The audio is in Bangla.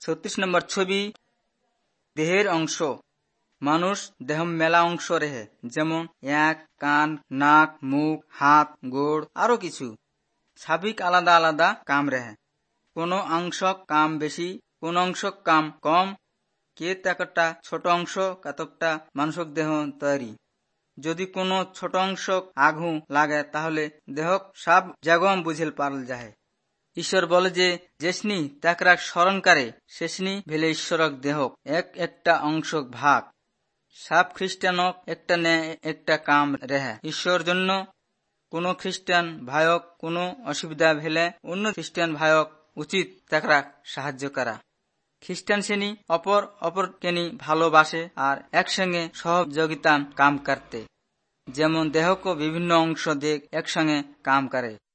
নম্বর ছবি দেহের অংশ। মানুষ দেহ মেলা অংশ রেহে, যেমন এক, কান, নাক, মুখ, হাত, গোড়, আরো কিছু। সাবিক আলাদা আলাদা কাম রেহে। কোনো অংশ কাম বেশি, কোন অংশ কাম কম। একটা ছোট অংশ কতকটা মানুষক দেহ তৈরি। যদি কোনো ছোট অংশ আঘু লাগে তাহলে দেহ সব জাগম বুঝিল পারল যায়। ঈশ্বর বলে যে যেসনি তাকরাক স্মরণকারে শেষনি ভেলে ঈশ্বরক দেহ একটা অংশ ভাগ। সব খ্রিস্টানক একটা নে একটা কাম রেহে। ঈশ্বর জন্য কোনো খ্রিস্টান ভাইক কোনো অসুবিধা ভেলে অন্য খ্রিস্টান ভাইক উচিত তাকরাক সাহায্য করা। খ্রিস্টান শ্রেণী অপরকে ভালোবাসে আর একসঙ্গে সহযোগিতা কাম করতে, যেমন দেহকে বিভিন্ন অংশ দিয়ে একসঙ্গে কাম করে।